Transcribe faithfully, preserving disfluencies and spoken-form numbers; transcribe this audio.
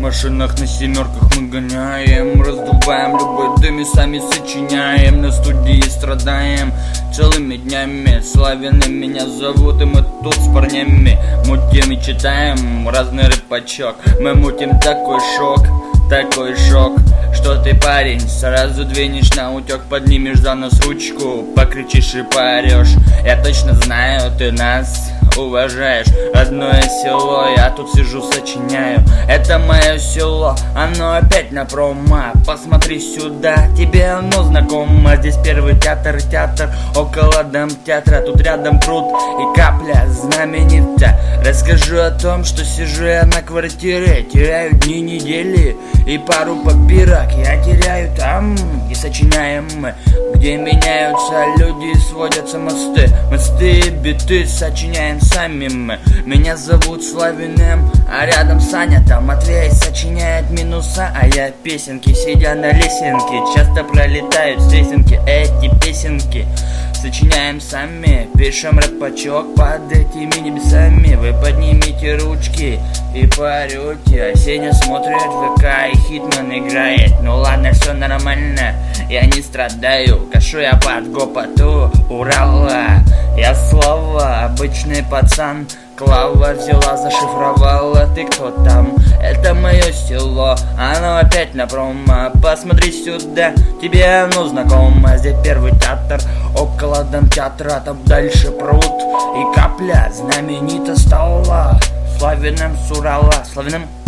машинах на семерках мы гоняем, раздуваем любой дым и сами сочиняем. На студии страдаем целыми днями. Славины меня зовут, и мы тут с парнями мутим и читаем разный рэпачок. Мы мутим такой шок, такой шок, что ты, парень, сразу двинешь на утек, поднимешь за нос ручку, покричишь и поорешь. Я точно знаю, ты нас уважаешь. Родное село, я тут сижу, сочиняю. Это мое село, оно опять на промо. Посмотри сюда, тебе оно знакомо. Здесь первый театр, театр, около драмтеатра. Тут рядом пруд и капля знаменита. Расскажу о том, что сижу я на квартире, теряю дни, недели и пару попирок. Я теряю там и сочиняем мы, где меняются люди и сводятся мосты. Мосты и биты сочиняем сами мы. Меня зовут Славиным, а рядом Саня, там Матвей сочиняет минуса. А я песенки, сидя на лесенке, часто пролетают с лесенки эти песенки. Сочиняем сами, пишем рэпачок под этими небесами. Вы поднимите ручки и поорете. А Сеня смотрит ВК и Хитман играет. Ну ладно, все нормально, я не страдаю. Кашу я под гопоту Урала. Я Слава, обычный пацан. Клава взяла, зашифровала. Ты кто там? Это мое село, оно опять на промо. Посмотри сюда, тебе оно знакомо. Здесь первый театр, около драмтеатра. Там дальше пруд и капля знаменита стала. Славиным с Урала, Славиным